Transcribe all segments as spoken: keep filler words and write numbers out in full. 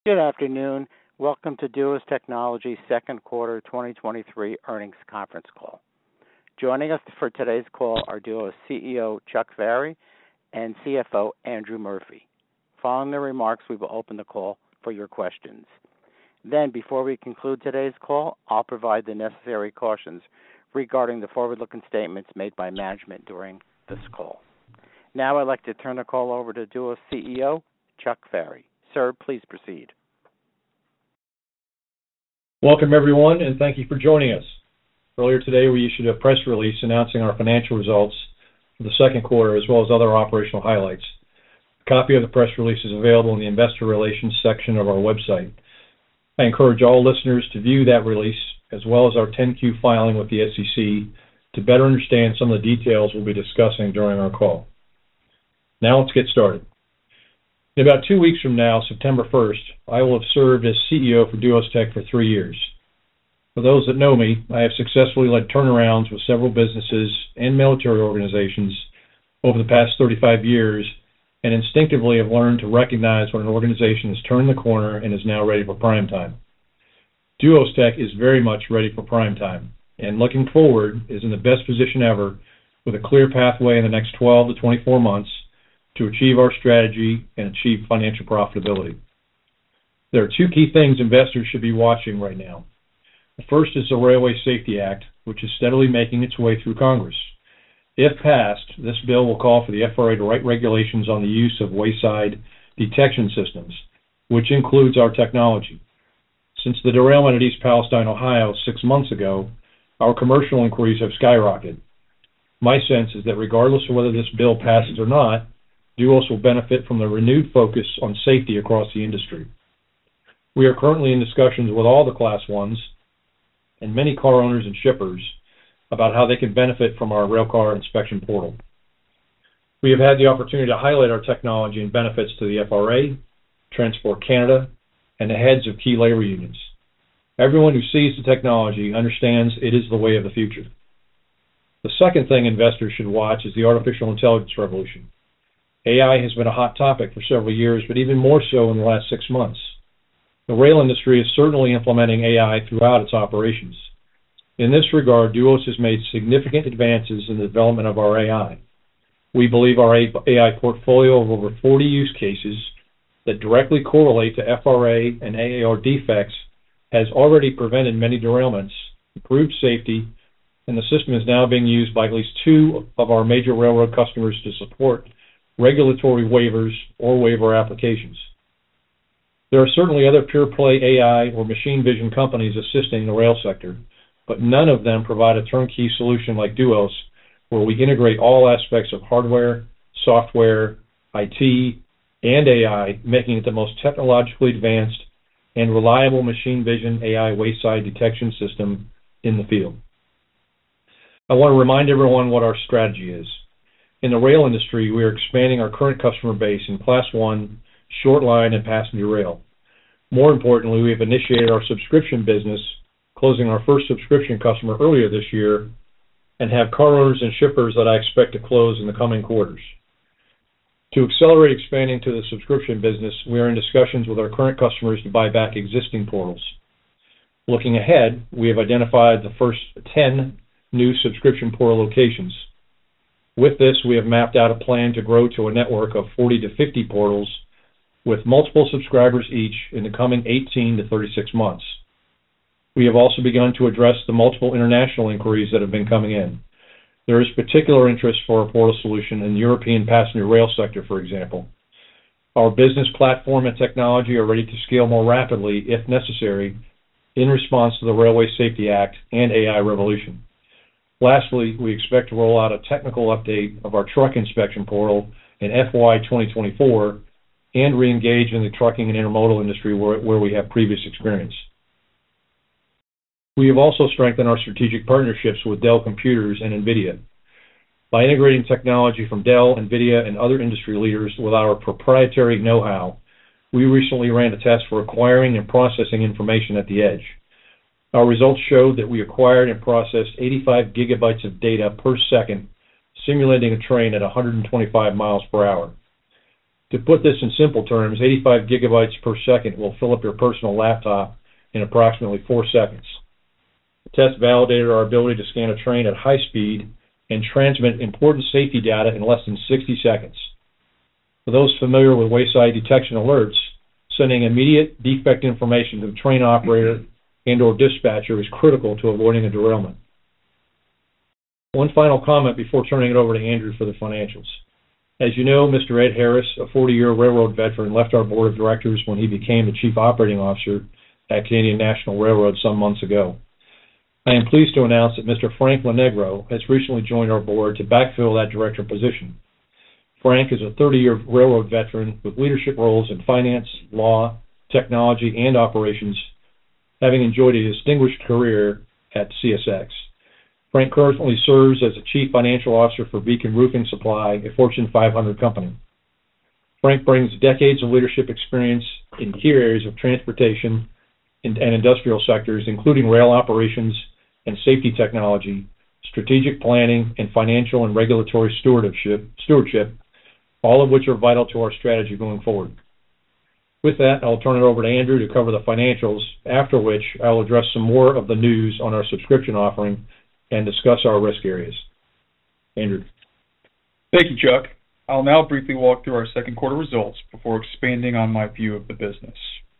Good afternoon. Welcome to Duos Technologies' second quarter twenty twenty-three earnings conference call. Joining us for today's call are Duos C E O Chuck Ferry and C F O Andrew Murphy. Following the remarks, we will open the call for your questions. Then, before we conclude today's call, I'll provide the necessary cautions regarding the forward-looking statements made by management during this call. Now I'd like to turn the call over to Duos C E O Chuck Ferry. Sir, please proceed. Welcome, everyone, and thank you for joining us. Earlier today, we issued a press release announcing our financial results for the second quarter, as well as other operational highlights. A copy of the press release is available in the Investor Relations section of our website. I encourage all listeners to view that release, as well as our ten Q filing with the S E C, to better understand some of the details we'll be discussing during our call. Now let's get started. In about two weeks from now, September first, I will have served as C E O for Duos Tech for three years. For those that know me, I have successfully led turnarounds with several businesses and military organizations over the past thirty-five years, and instinctively have learned to recognize when an organization has turned the corner and is now ready for prime time. Duos Tech is very much ready for prime time, and looking forward is in the best position ever, with a clear pathway in the next twelve to twenty-four months to achieve our strategy and achieve financial profitability. There are two key things investors should be watching right now. The first is the Railway Safety Act, which is steadily making its way through Congress. If passed, this bill will call for the F R A to write regulations on the use of wayside detection systems, which includes our technology. Since the derailment at East Palestine, Ohio, six months ago, our commercial inquiries have skyrocketed. My sense is that regardless of whether this bill passes or not, Duos will benefit from the renewed focus on safety across the industry. We are currently in discussions with all the Class ones and many car owners and shippers about how they can benefit from our Railcar Inspection Portal. We have had the opportunity to highlight our technology and benefits to the F R A, Transport Canada, and the heads of key labor unions. Everyone who sees the technology understands it is the way of the future. The second thing investors should watch is the artificial intelligence revolution. A I has been a hot topic for several years, but even more so in the last six months. The rail industry is certainly implementing A I throughout its operations. In this regard, Duos has made significant advances in the development of our A I. We believe our A I portfolio of over forty use cases that directly correlate to F R A and A A R defects has already prevented many derailments, improved safety, and the system is now being used by at least two of our major railroad customers to support regulatory waivers or waiver applications. There are certainly other pure-play A I or machine vision companies assisting the rail sector, but none of them provide a turnkey solution like Duos, where we integrate all aspects of hardware, software, I T, and A I, making it the most technologically advanced and reliable machine vision A I wayside detection system in the field. I want to remind everyone what our strategy is. In the rail industry, we are expanding our current customer base in Class one, short line, and passenger rail. More importantly, we have initiated our subscription business, closing our first subscription customer earlier this year, and have car owners and shippers that I expect to close in the coming quarters. To accelerate expanding to the subscription business, we are in discussions with our current customers to buy back existing portals. Looking ahead, we have identified the first ten new subscription portal locations. With this, we have mapped out a plan to grow to a network of forty to fifty portals with multiple subscribers each in the coming eighteen to thirty-six months. We have also begun to address the multiple international inquiries that have been coming in. There is particular interest for a portal solution in the European passenger rail sector, for example. Our business platform and technology are ready to scale more rapidly, if necessary, in response to the Railway Safety Act and A I revolution. Lastly, we expect to roll out a technical update of our truck inspection portal in F Y twenty twenty-four and re-engage in the trucking and intermodal industry where, where we have previous experience. We have also strengthened our strategic partnerships with Dell Computers and NVIDIA. By integrating technology from Dell, NVIDIA, and other industry leaders with our proprietary know-how, we recently ran a test for acquiring and processing information at the edge. Our results showed that we acquired and processed eighty-five gigabytes of data per second, simulating a train at one hundred twenty-five miles per hour. To put this in simple terms, eighty-five gigabytes per second will fill up your personal laptop in approximately four seconds. The test validated our ability to scan a train at high speed and transmit important safety data in less than sixty seconds. For those familiar with wayside detection alerts, sending immediate defect information to the train operator and or dispatcher is critical to avoiding a derailment. One final comment before turning it over to Andrew for the financials. As you know, Mister Ed Harris, a forty-year railroad veteran, left our board of directors when he became the chief operating officer at Canadian National Railroad some months ago. I am pleased to announce that Mister Frank Lonegro has recently joined our board to backfill that director position. Frank is a thirty-year railroad veteran with leadership roles in finance, law, technology, and operations, having enjoyed a distinguished career at C S X. Frank currently serves as the Chief Financial Officer for Beacon Roofing Supply, a Fortune five hundred company. Frank brings decades of leadership experience in key areas of transportation and industrial sectors, including rail operations and safety technology, strategic planning, and financial and regulatory stewardship, stewardship, all of which are vital to our strategy going forward. With that, I'll turn it over to Andrew to cover the financials, after which I'll address some more of the news on our subscription offering and discuss our risk areas. Andrew. Thank you, Chuck. I'll now briefly walk through our second quarter results before expanding on my view of the business.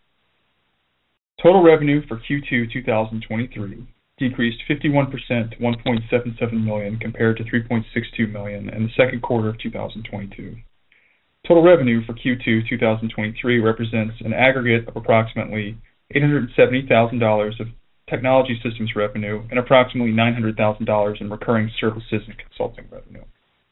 Total revenue for Q two twenty twenty-three decreased fifty-one percent to one point seven seven million dollars compared to three point six two million dollars in the second quarter of two thousand twenty-two. Total revenue for Q two twenty twenty-three represents an aggregate of approximately eight hundred seventy thousand dollars of technology systems revenue and approximately nine hundred thousand dollars in recurring services and consulting revenue.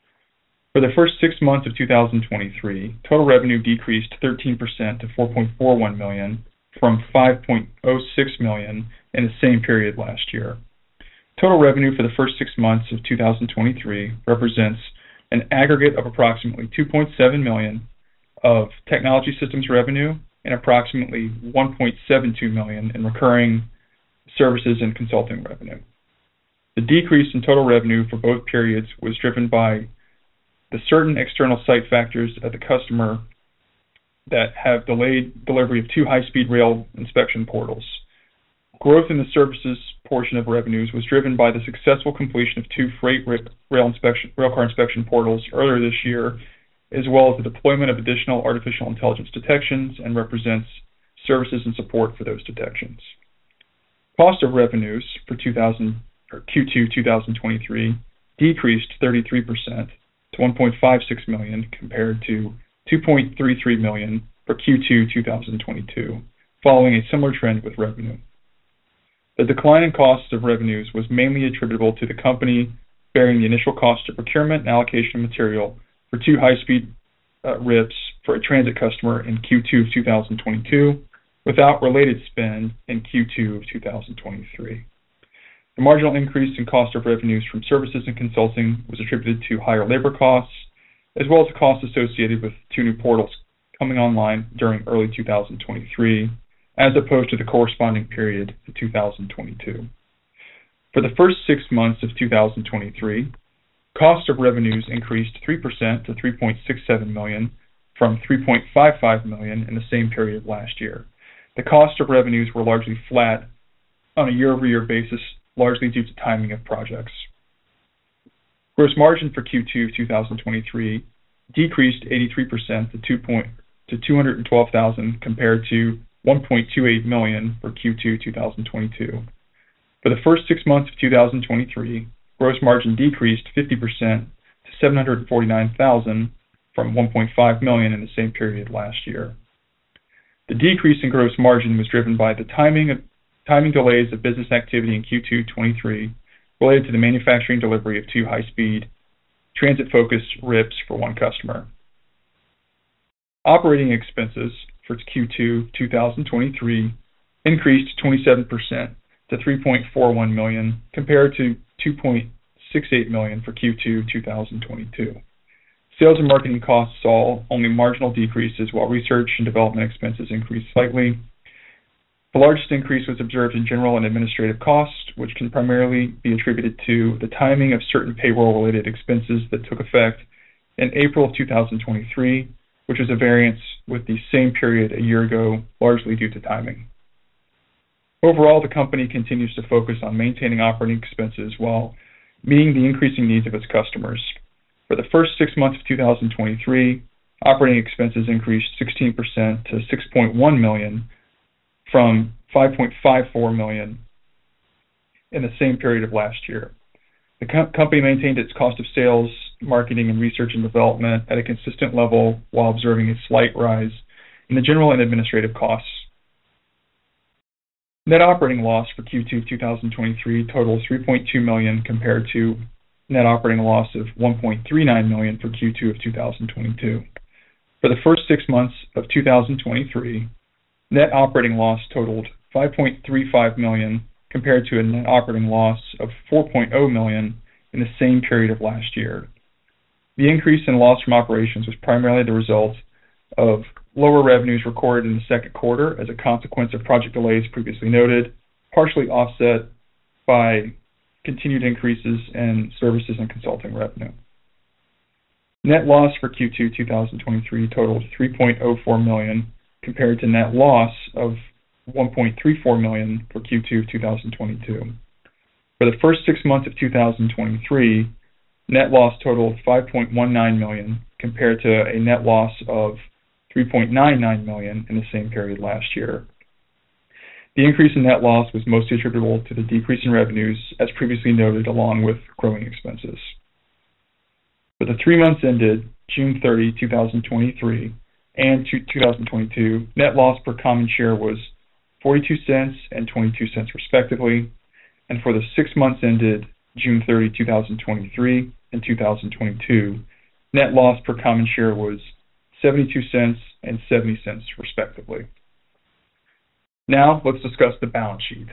For the first six months of two thousand twenty-three, total revenue decreased thirteen percent to four point four one million dollars from five point zero six million dollars in the same period last year. Total revenue for the first six months of two thousand twenty-three represents an aggregate of approximately two point seven million dollars of technology systems revenue and approximately one point seven two million dollars in recurring services and consulting revenue. The decrease in total revenue for both periods was driven by the certain external site factors at the customer that have delayed delivery of two high-speed rail inspection portals. Growth in the services portion of revenues was driven by the successful completion of two freight rail inspection, railcar inspection portals earlier this year, as well as the deployment of additional artificial intelligence detections, and represents services and support for those detections. Cost of revenues for two thousand, or Q two twenty twenty-three decreased thirty-three percent to one point five six million dollars compared to two point three three million dollars for Q two twenty twenty-two, following a similar trend with revenue. The decline in cost of revenues was mainly attributable to the company bearing the initial cost of procurement and allocation of material for two high-speed uh, R I Ps for a transit customer in Q two twenty twenty-two, without related spend in Q two twenty twenty-three. The marginal increase in cost of revenues from services and consulting was attributed to higher labor costs, as well as the costs associated with two new portals coming online during early two thousand twenty-three, as opposed to the corresponding period in two thousand twenty-two. For the first six months of two thousand twenty-three, cost of revenues increased three percent to three point six seven million dollars from three point five five million dollars in the same period last year. The cost of revenues were largely flat on a year-over-year basis, largely due to timing of projects. Gross margin for Q two twenty twenty-three decreased eighty-three percent to two point to two hundred twelve thousand dollars compared to one point two eight million dollars for Q two twenty twenty-two. For the first six months of two thousand twenty-three, gross margin decreased fifty percent to seven hundred forty-nine thousand dollars from one point five million dollars in the same period last year. The decrease in gross margin was driven by the timing of timing delays of business activity in Q two twenty-three related to the manufacturing delivery of two high-speed, transit-focused R I Ps for one customer. Operating expenses for Q two twenty twenty-three increased twenty-seven percent to three point four one million dollars compared to two point six eight million dollars for Q two twenty twenty-two. Sales and marketing costs saw only marginal decreases, while research and development expenses increased slightly. The largest increase was observed in general and administrative costs, which can primarily be attributed to the timing of certain payroll-related expenses that took effect in April of two thousand twenty-three, which was a variance with the same period a year ago, largely due to timing. Overall, the company continues to focus on maintaining operating expenses while meeting the increasing needs of its customers. For the first six months of two thousand twenty-three, operating expenses increased sixteen percent to six point one million dollars from five point five four million dollars in the same period of last year. The co- company maintained its cost of sales, marketing, and research and development at a consistent level while observing a slight rise in the general and administrative costs. Net operating loss for Q two of two thousand twenty-three totaled three point two million dollars compared to net operating loss of one point three nine million dollars for Q two of two thousand twenty-two. For the first six months of two thousand twenty-three, net operating loss totaled five point three five million dollars compared to a net operating loss of four point zero million dollars in the same period of last year. The increase in loss from operations was primarily the result of lower revenues recorded in the second quarter as a consequence of project delays previously noted, partially offset by continued increases in services and consulting revenue. Net loss for Q two two thousand twenty-three totaled three point zero four million dollars compared to net loss of one point three four million dollars for Q two two thousand twenty-two. For the first six months of two thousand twenty-three, net loss totaled five point one nine million dollars compared to a net loss of three point nine nine million dollars in the same period last year. The increase in net loss was mostly attributable to the decrease in revenues, as previously noted, along with growing expenses. For the three months ended June thirtieth, two thousand twenty-three and two thousand twenty-two, net loss per common share was forty-two cents and twenty-two cents respectively, and for the six months ended June thirtieth, two thousand twenty-three and two thousand twenty-two, net loss per common share was seventy-two cents and seventy cents respectively. Now, let's discuss the balance sheet.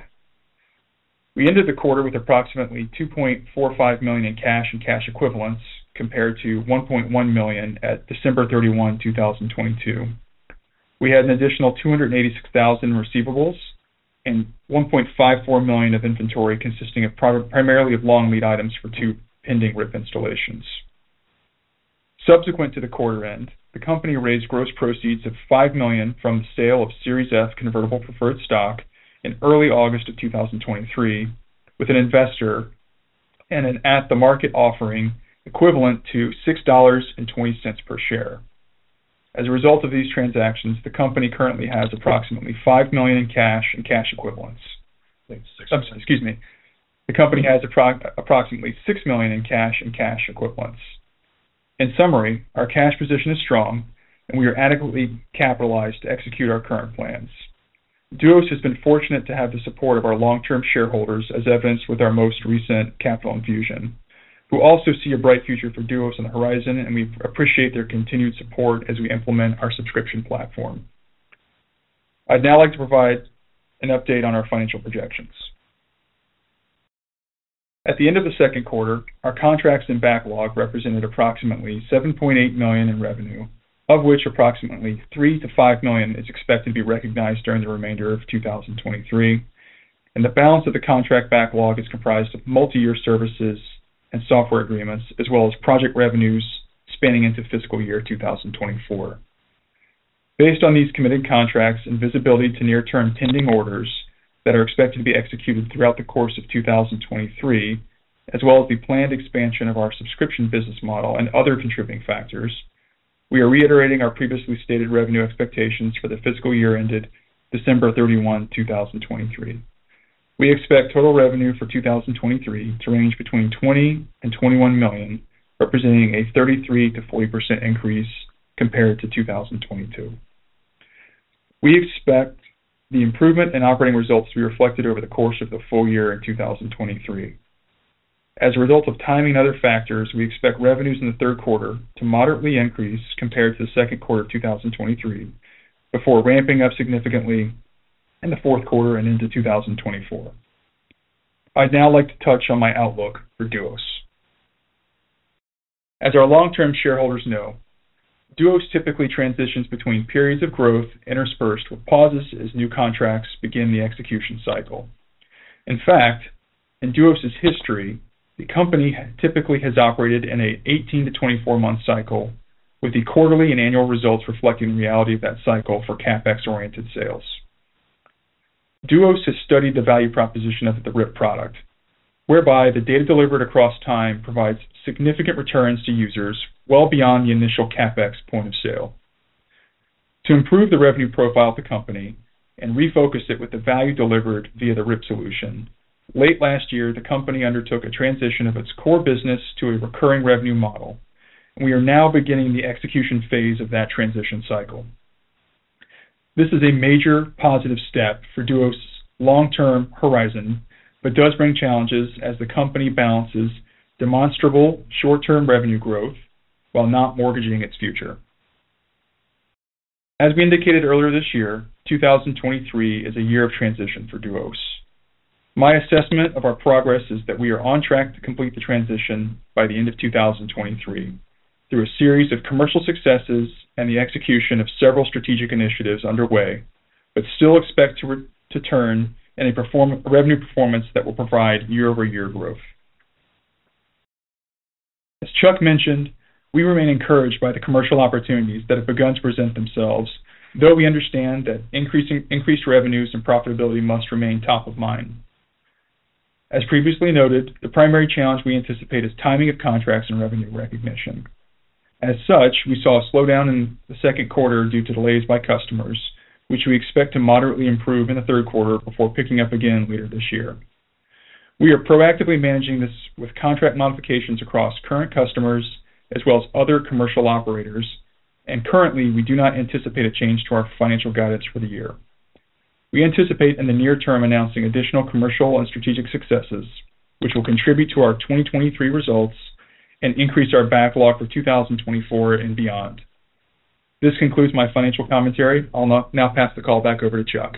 We ended the quarter with approximately two point four five million dollars in cash and cash equivalents compared to one point one million dollars at December thirty-first, two thousand twenty-two. We had an additional two hundred eighty-six thousand dollars in receivables and one point five four million dollars of inventory consisting of primarily of long lead items for two pending R I P installations. Subsequent to the quarter end, the company raised gross proceeds of five million dollars from the sale of Series F convertible preferred stock in early August of two thousand twenty-three with an investor and an at-the-market offering equivalent to six dollars and twenty cents per share. As a result of these transactions, the company currently has approximately five million dollars in cash and cash equivalents. Um, excuse me. The company has appro- approximately six million dollars in cash and cash equivalents. In summary, our cash position is strong, and we are adequately capitalized to execute our current plans. Duos has been fortunate to have the support of our long-term shareholders, as evidenced with our most recent capital infusion, who also see a bright future for Duos on the horizon, and we appreciate their continued support as we implement our subscription platform. I'd now like to provide an update on our financial projections. At the end of the second quarter, our contracts in backlog represented approximately seven point eight million dollars in revenue, of which approximately three to five million dollars is expected to be recognized during the remainder of two thousand twenty-three, and the balance of the contract backlog is comprised of multi-year services and software agreements, as well as project revenues spanning into fiscal year two thousand twenty-four. Based on these committed contracts and visibility to near-term pending orders that are expected to be executed throughout the course of two thousand twenty-three, as well as the planned expansion of our subscription business model and other contributing factors, we are reiterating our previously stated revenue expectations for the fiscal year ended December thirty-first, two thousand twenty-three. We expect total revenue for two thousand twenty-three to range between twenty and twenty-one million, representing a thirty-three to forty percent increase compared to two thousand twenty-two. We expect the improvement in operating results to be reflected over the course of the full year in two thousand twenty-three. As a result of timing and other factors, we expect revenues in the third quarter to moderately increase compared to the second quarter of two thousand twenty-three, before ramping up significantly in the fourth quarter and into two thousand twenty-four. I'd now like to touch on my outlook for Duos. As our long-term shareholders know, Duos typically transitions between periods of growth interspersed with pauses as new contracts begin the execution cycle. In fact, in Duos' history, the company typically has operated in an eighteen to twenty-four month cycle, with the quarterly and annual results reflecting the reality of that cycle for CapEx-oriented sales. Duos has studied the value proposition of the R I P product, whereby the data delivered across time provides significant returns to users well beyond the initial CapEx point of sale. To improve the revenue profile of the company and refocus it with the value delivered via the R I P solution, late last year the company undertook a transition of its core business to a recurring revenue model, and we are now beginning the execution phase of that transition cycle. This is a major positive step for Duos' long-term horizon, but does bring challenges as the company balances demonstrable short-term revenue growth while not mortgaging its future. As we indicated earlier this year, two thousand twenty-three is a year of transition for Duos. My assessment of our progress is that we are on track to complete the transition by the end of two thousand twenty-three through a series of commercial successes and the execution of several strategic initiatives underway, but still expect to, re- to turn in a perform- revenue performance that will provide year-over-year growth. As Chuck mentioned, we remain encouraged by the commercial opportunities that have begun to present themselves, though we understand that increasing, increased revenues and profitability must remain top of mind. As previously noted, the primary challenge we anticipate is timing of contracts and revenue recognition. As such, we saw a slowdown in the second quarter due to delays by customers, which we expect to moderately improve in the third quarter before picking up again later this year. We are proactively managing this with contract modifications across current customers as well as other commercial operators, and currently we do not anticipate a change to our financial guidance for the year. We anticipate in the near term announcing additional commercial and strategic successes, which will contribute to our twenty twenty-three results and increase our backlog for two thousand twenty-four and beyond. This concludes my financial commentary. I'll now pass the call back over to Chuck.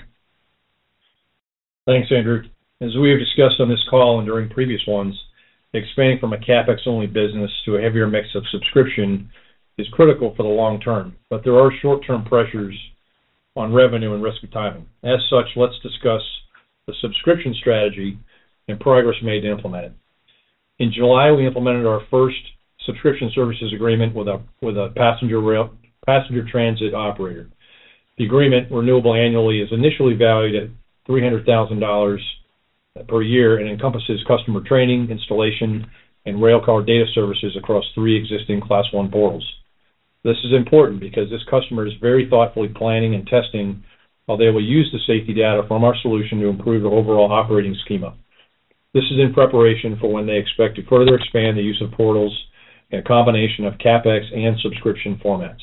Thanks, Andrew. As we have discussed on this call and during previous ones, expanding from a CapEx-only business to a heavier mix of subscription is critical for the long term, but there are short-term pressures on revenue and risk of timing. As such, let's discuss the subscription strategy and progress made to implement it. In July, we implemented our first subscription services agreement with a with a passenger rail passenger transit operator. The agreement, renewable annually, is initially valued at three hundred thousand dollars per year and encompasses customer training, installation, and railcar data services across three existing Class one portals. This is important because this customer is very thoughtfully planning and testing how they will use the safety data from our solution to improve their overall operating schema. This is in preparation for when they expect to further expand the use of portals in a combination of CapEx and subscription formats.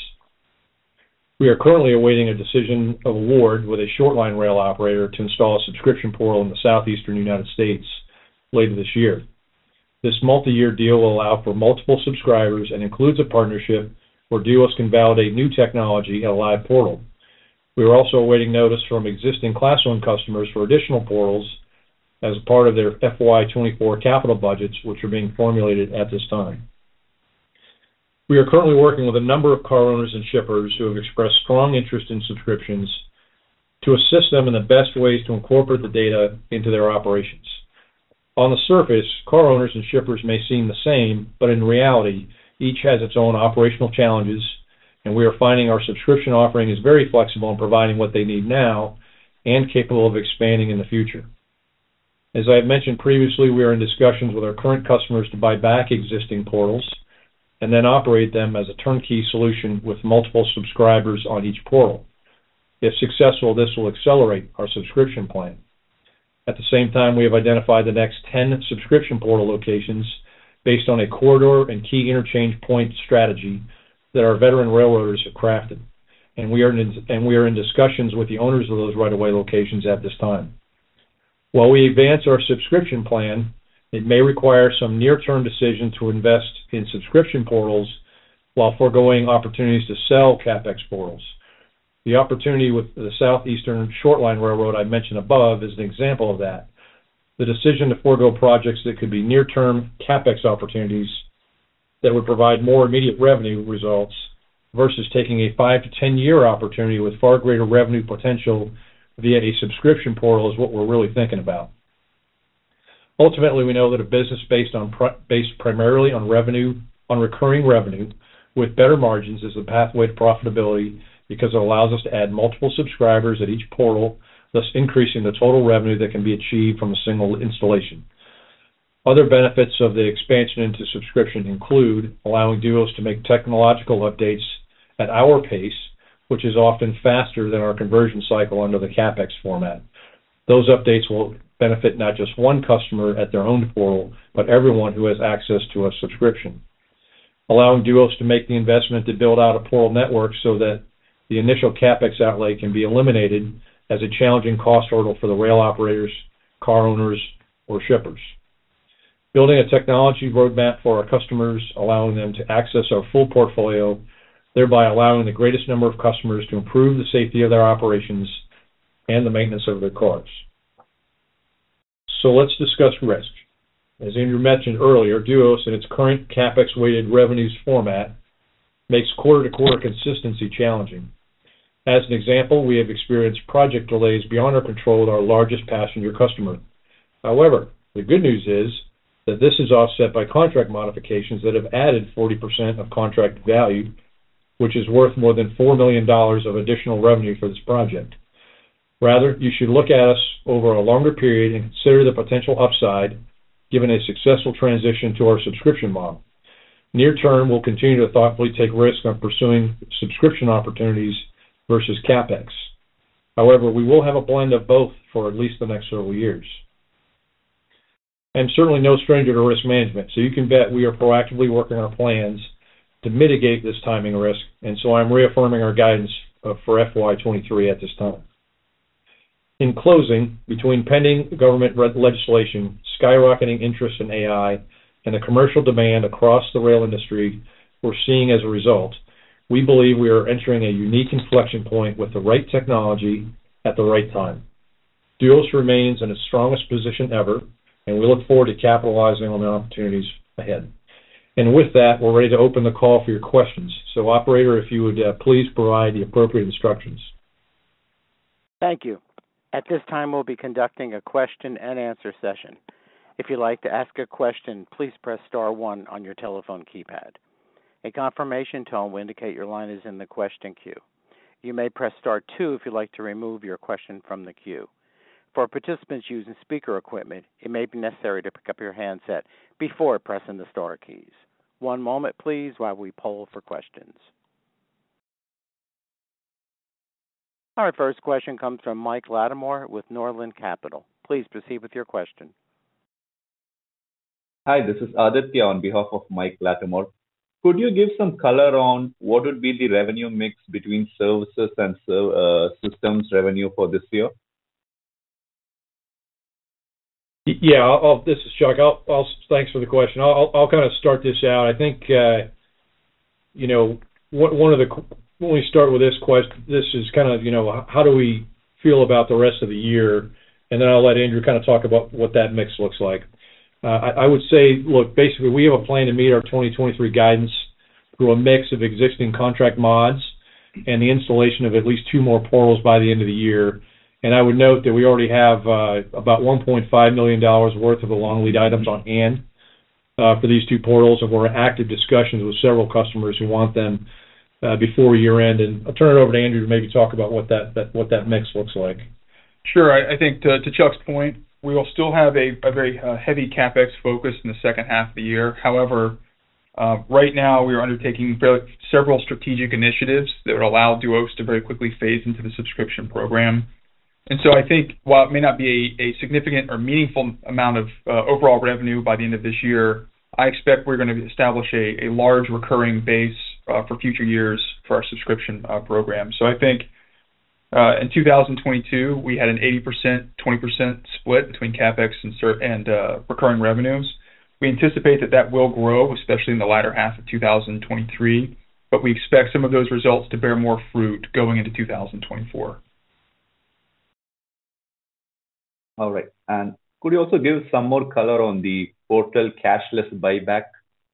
We are currently awaiting a decision of award with a short-line rail operator to install a subscription portal in the southeastern United States later this year. This multi-year deal will allow for multiple subscribers and includes a partnership where Duos can validate new technology at a live portal. We are also awaiting notice from existing Class one customers for additional portals as part of their F Y twenty-four capital budgets, which are being formulated at this time. We are currently working with a number of car owners and shippers who have expressed strong interest in subscriptions to assist them in the best ways to incorporate the data into their operations. On the surface, car owners and shippers may seem the same, but in reality, each has its own operational challenges, and we are finding our subscription offering is very flexible in providing what they need now and capable of expanding in the future. As I have mentioned previously, we are in discussions with our current customers to buy back existing portals and then operate them as a turnkey solution with multiple subscribers on each portal. If successful, this will accelerate our subscription plan. At the same time, we have identified the next ten subscription portal locations based on a corridor and key interchange point strategy that our veteran railroaders have crafted, and we are in, and we are in discussions with the owners of those right-of-way locations at this time. While we advance our subscription plan, it may require some near-term decision to invest in subscription portals while foregoing opportunities to sell CapEx portals. The opportunity with the Southeastern Shortline Railroad I mentioned above is an example of that. The decision to forego projects that could be near-term CapEx opportunities that would provide more immediate revenue results versus taking a five to ten year opportunity with far greater revenue potential via a subscription portal is what we're really thinking about. Ultimately, we know that a business based on based primarily on revenue, on recurring revenue, with better margins as the pathway to profitability because it allows us to add multiple subscribers at each portal, thus increasing the total revenue that can be achieved from a single installation. Other benefits of the expansion into subscription include allowing Duos to make technological updates at our pace, which is often faster than our conversion cycle under the CapEx format. Those updates will benefit not just one customer at their own portal, but everyone who has access to a subscription. Allowing Duos to make the investment to build out a portal network so that the initial CapEx outlay can be eliminated as a challenging cost hurdle for the rail operators, car owners, or shippers. Building a technology roadmap for our customers, allowing them to access our full portfolio, thereby allowing the greatest number of customers to improve the safety of their operations and the maintenance of their cars. So let's discuss risk. As Andrew mentioned earlier, Duos, in its current CapEx-weighted revenues format, makes quarter-to-quarter consistency challenging. As an example, we have experienced project delays beyond our control with our largest passenger customer. However, the good news is that this is offset by contract modifications that have added forty percent of contract value, which is worth more than four million dollars of additional revenue for this project. Rather, you should look at us over a longer period and consider the potential upside given a successful transition to our subscription model. Near term, we'll continue to thoughtfully take risk on pursuing subscription opportunities versus CapEx. However, we will have a blend of both for at least the next several years. I'm certainly no stranger to risk management, so you can bet we are proactively working on plans to mitigate this timing risk, and so I'm reaffirming our guidance for F Y twenty-three at this time. In closing, between pending government legislation, skyrocketing interest in A I, and the commercial demand across the rail industry we're seeing as a result, we believe we are entering a unique inflection point with the right technology at the right time. Duos remains in its strongest position ever, and we look forward to capitalizing on the opportunities ahead. And with that, we're ready to open the call for your questions. So, operator, if you would uh, please provide the appropriate instructions. Thank you. At this time, we'll be conducting a question and answer session. If you'd like to ask a question, please press star one on your telephone keypad. A confirmation tone will indicate your line is in the question queue. You may press star two if you'd like to remove your question from the queue. For participants using speaker equipment, it may be necessary to pick up your handset before pressing the star keys. One moment, please, while we poll for questions. Our first question comes from Mike Lattimore with Northland Capital. Please proceed with your question. Hi, this is Aditya on behalf of Mike Lattimore. Could you give some color on what would be the revenue mix between services and uh, systems revenue for this year? Yeah, I'll, I'll, this is Chuck. I'll, I'll, thanks for the question. I'll, I'll kind of start this out. I think, uh, you know, one of the, when we start with this question, this is kind of, you know, how do we feel about the rest of the year? And then I'll let Andrew kind of talk about what that mix looks like. Uh, I, I would say, look, basically we have a plan to meet our twenty twenty-three guidance through a mix of existing contract mods and the installation of at least two more portals by the end of the year. And I would note that we already have uh, about one point five million dollars worth of the long lead items on hand uh, for these two portals, and we're in active discussions with several customers who want them uh, before year end. And I'll turn it over to Andrew to maybe talk about what that, that what that mix looks like. Sure. I, I think to, to Chuck's point, we will still have a, a very uh, heavy CapEx focus in the second half of the year. However, uh, right now we are undertaking several strategic initiatives that would allow Duos to very quickly phase into the subscription program. And so I think while it may not be a, a significant or meaningful amount of uh, overall revenue by the end of this year, I expect we're going to establish a, a large recurring base uh, for future years for our subscription uh, program. So I think uh, in two thousand twenty-two, we had an eighty percent, twenty percent split between CapEx and, and uh, recurring revenues. We anticipate that that will grow, especially in the latter half of two thousand twenty-three, but we expect some of those results to bear more fruit going into two thousand twenty-four. All right. And could you also give some more color on the portal cashless buyback?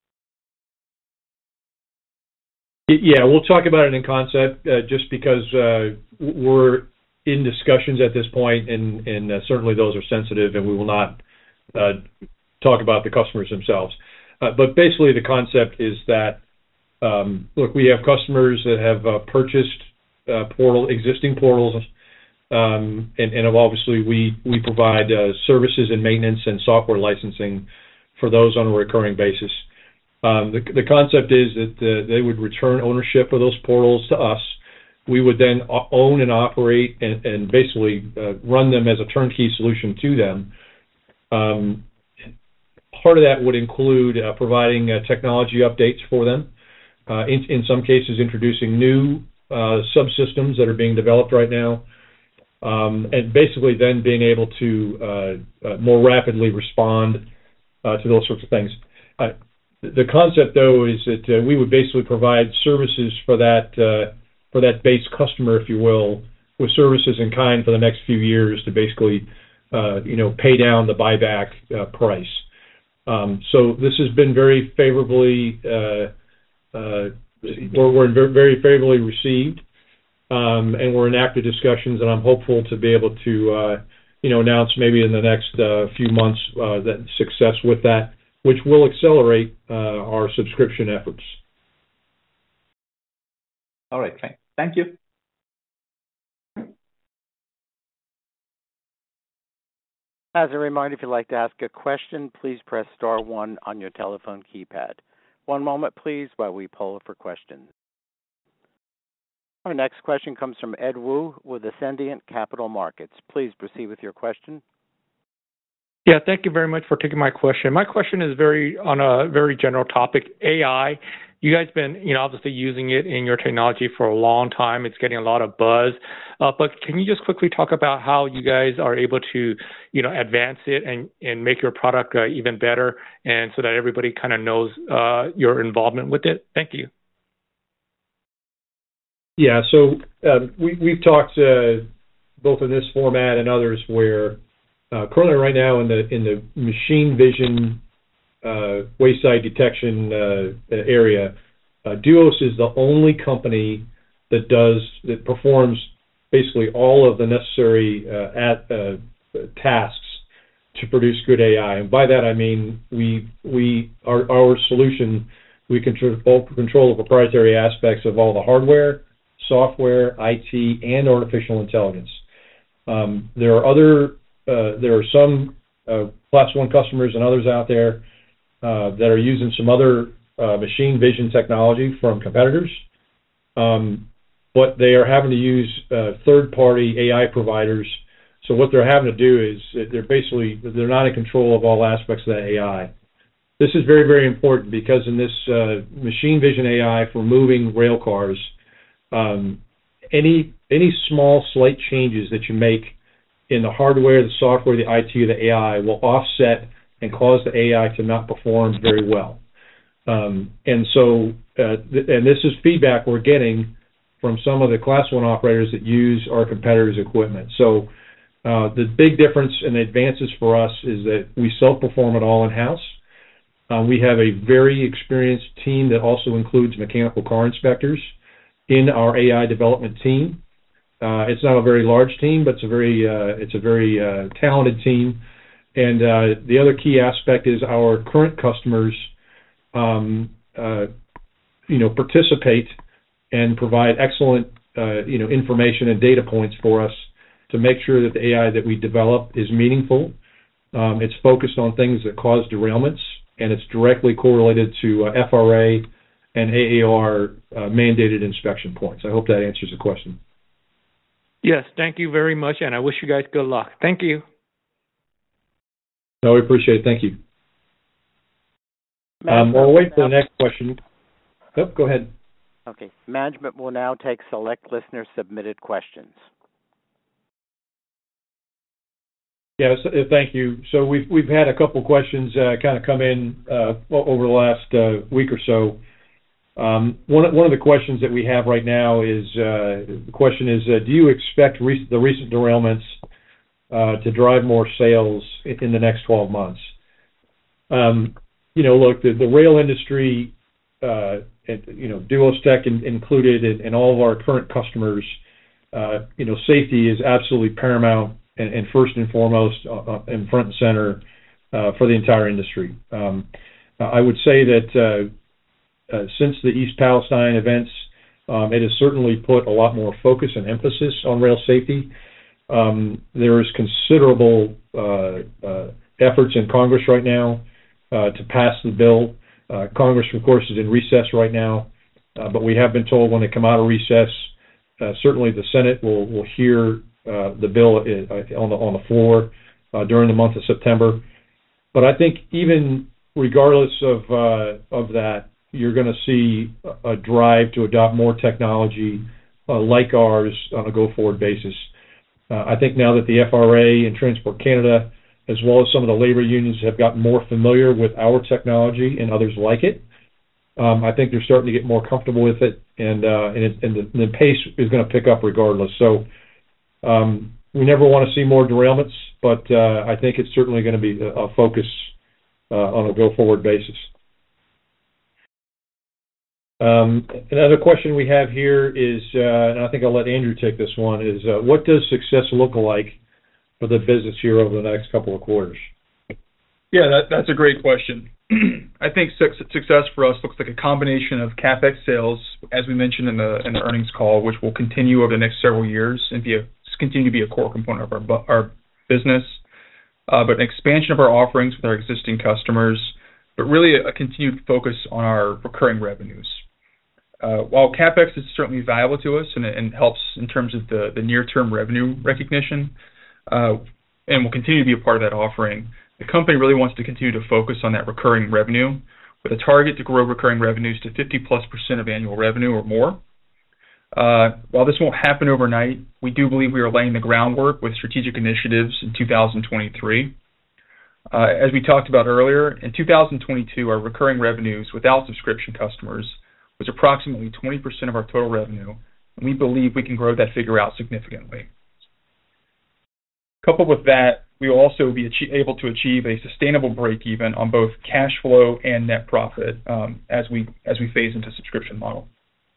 Yeah, we'll talk about it in concept uh, just because uh, we're in discussions at this point, and, and uh, certainly those are sensitive, and we will not uh, talk about the customers themselves. Uh, but basically the concept is that Um, look, we have customers that have uh, purchased uh, portal existing portals, um, and, and obviously we we provide uh, services and maintenance and software licensing for those on a recurring basis. Um, the, the concept is that uh, they would return ownership of those portals to us. We would then own and operate and, and basically uh, run them as a turnkey solution to them. Um, part of that would include uh, providing uh, technology updates for them. Uh, in, in some cases, introducing new uh, subsystems that are being developed right now, um, and basically then being able to uh, uh, more rapidly respond uh, to those sorts of things. Uh, the concept, though, is that uh, we would basically provide services for that uh, for that base customer, if you will, with services in kind for the next few years to basically, uh, you know, pay down the buyback uh, price. Um, so this has been very favorably. Uh, Uh, we're, we're very, very favorably received, um, and we're in active discussions, and I'm hopeful to be able to, uh, you know, announce maybe in the next uh, few months uh, that success with that, which will accelerate uh, our subscription efforts. All right, fine. Thank you. As a reminder, if you'd like to ask a question, please press star one on your telephone keypad. One moment, please, while we poll for questions. Our next question comes from Ed Wu with Ascendiant Capital Markets. Please proceed with your question. Yeah, thank you very much for taking my question. My question is very on a very general topic, A I. You guys been, you know, obviously using it in your technology for a long time. It's getting a lot of buzz. Uh, but can you just quickly talk about how you guys are able to, you know, advance it and, and make your product uh, even better, and so that everybody kind of knows uh, your involvement with it? Thank you. Yeah, so um, we, we've talked uh, both in this format and others where uh, currently right now in the in the machine vision Uh, wayside detection uh, area, uh, Duos is the only company that does that performs basically all of the necessary uh, at, uh, tasks to produce good A I. And by that I mean we we our our solution we control control the proprietary aspects of all the hardware, software, I T, and artificial intelligence. Um, there are other uh, there are some uh, class one customers and others out there Uh, that are using some other uh, machine vision technology from competitors, um, but they are having to use uh, third-party A I providers. So what they're having to do is they're basically they're not in control of all aspects of that A I. This is very, very important because in this uh, machine vision A I for moving rail cars, um, any any small slight changes that you make in the hardware, the software, the I T, or the A I will offset and cause the A I to not perform very well. Um, and so, uh, th- and this is feedback we're getting from some of the class one operators that use our competitors' equipment. So uh, the big difference and advances for us is that we self-perform it all in-house. Uh, we have a very experienced team that also includes mechanical car inspectors in our A I development team. Uh, it's not a very large team, but it's a very, uh, it's a very uh, talented team. And uh, the other key aspect is our current customers, um, uh, you know, participate and provide excellent, uh, you know, information and data points for us to make sure that the A I that we develop is meaningful. Um, it's focused on things that cause derailments, and it's directly correlated to uh, F R A and A A R uh, mandated inspection points. I hope that answers the question. Yes, thank you very much, and I wish you guys good luck. Thank you. No, we appreciate it. Thank you. Um, we'll wait for the next question. Oh, go ahead. Okay. Management will now take select listener-submitted questions. Yes, uh, thank you. So we've we've had a couple questions uh, kind of come in uh, over the last uh, week or so. Um, one one of the questions that we have right now is uh, the question is: uh, do you expect re- the recent derailments Uh, to drive more sales in the next twelve months? Um, you know, look, the, the rail industry, uh, and, you know, Duos Tech in, included, and, and all of our current customers, uh, you know, safety is absolutely paramount and, and first and foremost uh, and front and center uh, for the entire industry. Um, I would say that uh, uh, since the East Palestine events, um, it has certainly put a lot more focus and emphasis on rail safety. Um, there is considerable uh, uh, efforts in Congress right now uh, to pass the bill. Uh, Congress, of course, is in recess right now, uh, but we have been told when they come out of recess, uh, certainly the Senate will will hear uh, the bill on the on the floor uh, during the month of September. But I think even regardless of uh, of that, you're going to see a drive to adopt more technology uh, like ours on a go-forward basis. Uh, I think now that the F R A and Transport Canada, as well as some of the labor unions, have gotten more familiar with our technology and others like it, um, I think they're starting to get more comfortable with it, and uh, and, it, and the, the pace is going to pick up regardless. So um, we never want to see more derailments, but uh, I think it's certainly going to be a, a focus uh, on a go-forward basis. Um, another question we have here is, uh, and I think I'll let Andrew take this one, is uh, what does success look like for the business here over the next couple of quarters? Yeah, that, that's a great question. I think success for us looks like a combination of CapEx sales, as we mentioned in the in the earnings call, which will continue over the next several years and be a, continue to be a core component of our our business, uh, but an expansion of our offerings with our existing customers, but really a, a continued focus on our recurring revenues. Uh, while CapEx is certainly valuable to us and, and helps in terms of the, the near-term revenue recognition, uh, and will continue to be a part of that offering, the company really wants to continue to focus on that recurring revenue with a target to grow recurring revenues to fifty plus percent of annual revenue or more. Uh, while this won't happen overnight, we do believe we are laying the groundwork with strategic initiatives in two thousand twenty-three. Uh, as we talked about earlier, in two thousand twenty-two, our recurring revenues without subscription customers was approximately twenty percent of our total revenue, and we believe we can grow that figure out significantly. Coupled with that, we will also be able to achieve a sustainable break-even on both cash flow and net profit um, as we as we phase into subscription model.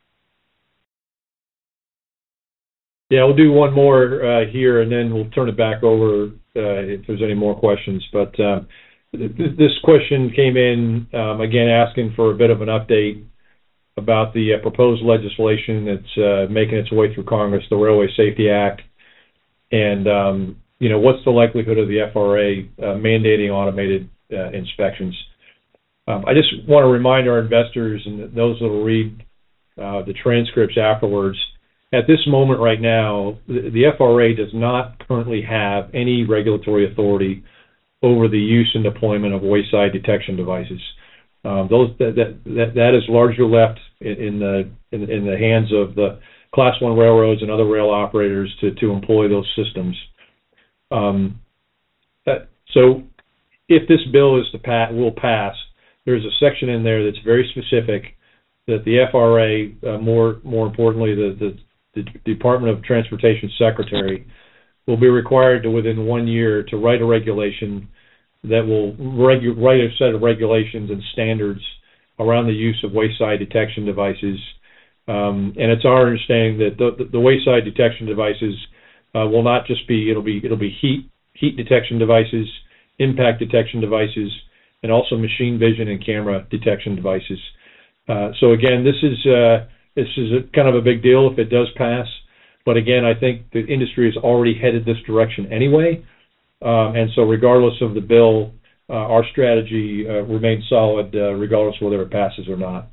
Yeah, we'll do one more uh, here, and then we'll turn it back over uh, if there's any more questions. But uh, th this question came in, um, again, asking for a bit of an update about the uh, proposed legislation that's uh, making its way through Congress, the Railway Safety Act, and um, you know, what's the likelihood of the F R A uh, mandating automated uh, inspections? Um, I just want to remind our investors and those that will read uh, the transcripts afterwards, at this moment right now, the, the F R A does not currently have any regulatory authority over the use and deployment of wayside detection devices. Um, those that, that that is largely left in, in the in, in the hands of the Class One railroads and other rail operators to to employ those systems. Um, that, so, if this bill is to pass, will pass, there's a section in there that's very specific that the F R A, uh, more more importantly, the, the the Department of Transportation Secretary, will be required to within one year to write a regulation that will regu write a set of regulations and standards around the use of wayside detection devices. Um, and it's our understanding that the, the wayside detection devices uh, will not just be, it'll be, it'll be heat, heat detection devices, impact detection devices, and also machine vision and camera detection devices. Uh, so again, this is, uh, this is a, kind of a big deal if it does pass. But again, I think the industry has already headed this direction anyway. Um, and so regardless of the bill, uh, our strategy uh, remains solid uh, regardless of whether it passes or not.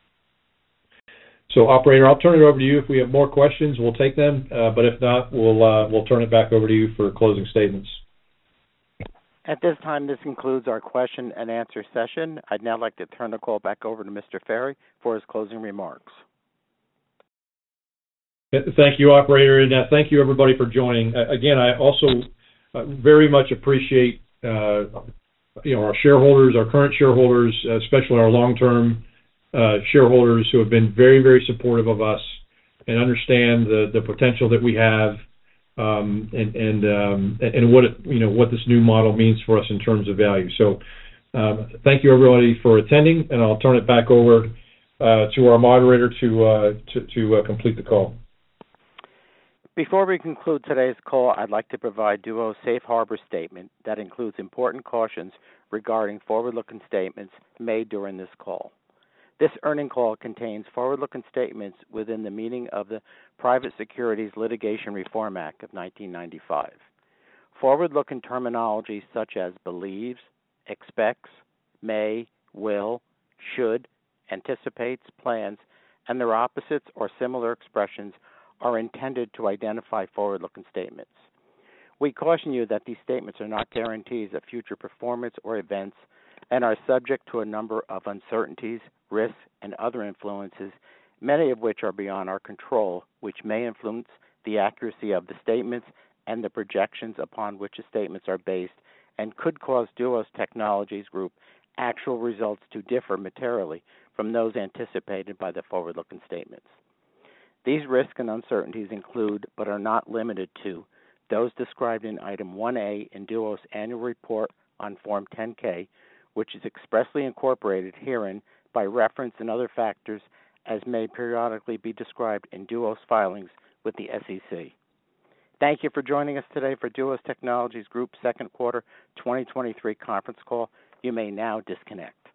So, operator, I'll turn it over to you. If we have more questions, we'll take them. Uh, but if not, we'll uh, we'll turn it back over to you for closing statements. At this time, this concludes our question and answer session. I'd now like to turn the call back over to Mister Ferry for his closing remarks. Thank you, operator, and uh, thank you, everybody, for joining. Uh, again, I also uh, very much appreciate uh, you know, our shareholders, our current shareholders, uh, especially our long-term uh, shareholders who have been very, very supportive of us and understand the, the potential that we have um, and and um, and what it, you know what this new model means for us in terms of value. So, um, thank you, everybody, for attending, and I'll turn it back over uh, to our moderator to uh, to, to uh, complete the call. Before we conclude today's call, I'd like to provide Duo's safe harbor statement that includes important cautions regarding forward-looking statements made during this call. This earnings call contains forward-looking statements within the meaning of the Private Securities Litigation Reform Act of nineteen ninety-five. Forward-looking terminology such as believes, expects, may, will, should, anticipates, plans, and their opposites or similar expressions are intended to identify forward-looking statements. We caution you that these statements are not guarantees of future performance or events and are subject to a number of uncertainties, risks, and other influences, many of which are beyond our control, which may influence the accuracy of the statements and the projections upon which the statements are based, and could cause Duos Technologies Group actual results to differ materially from those anticipated by the forward-looking statements. These risks and uncertainties include, but are not limited to, those described in Item one A in Duos' annual report on Form ten K, which is expressly incorporated herein by reference and other factors as may periodically be described in Duos' filings with the S E C. Thank you for joining us today for Duos Technologies Group's second quarter twenty twenty-three conference call. You may now disconnect.